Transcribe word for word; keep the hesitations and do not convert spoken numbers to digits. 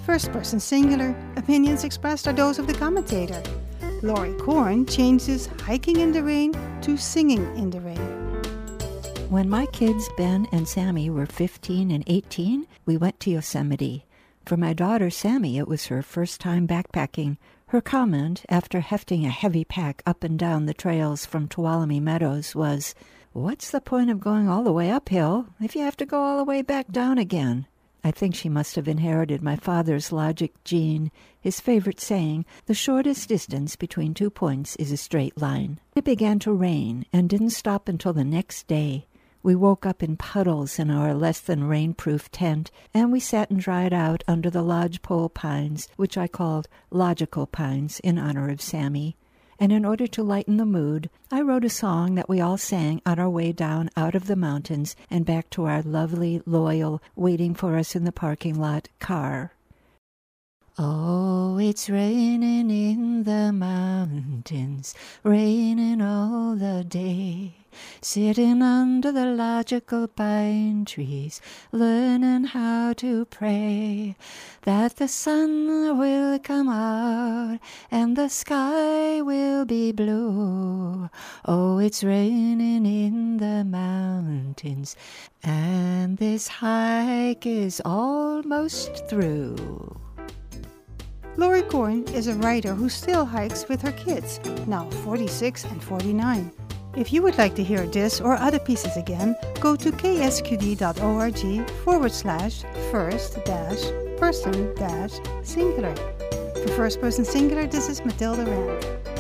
First person singular, opinions expressed are those of the commentator. Laurie Korn changes hiking in the rain to singing in the rain. When my kids, Ben and Sammy, were fifteen and eighteen, we went to Yosemite. For my daughter, Sammy, it was her first time backpacking. Her comment, after hefting a heavy pack up and down the trails from Tuolumne Meadows, was, "What's the point of going all the way uphill if you have to go all the way back down again?" I think she must have inherited my father's logic gene, his favorite saying, "The shortest distance between two points is a straight line." It began to rain and didn't stop until the next day. We woke up in puddles in our less-than-rainproof tent, and we sat and dried out under the lodgepole pines, which I called logical pines in honor of Sammy. And in order to lighten the mood, I wrote a song that we all sang on our way down out of the mountains and back to our lovely, loyal, waiting for us in the parking lot car. Oh, it's raining in the mountains, raining all the day. Sitting under the logical pine trees, learning how to pray that the sun will come out and the sky will be blue. Oh, it's raining in the mountains, and this hike is almost through. Laurie Korn is a writer who still hikes with her kids, now forty-six and forty-nine. If you would like to hear this or other pieces again, go to ksqd.org forward slash first dash person dash singular. For First Person Singular, this is Matilda Rand.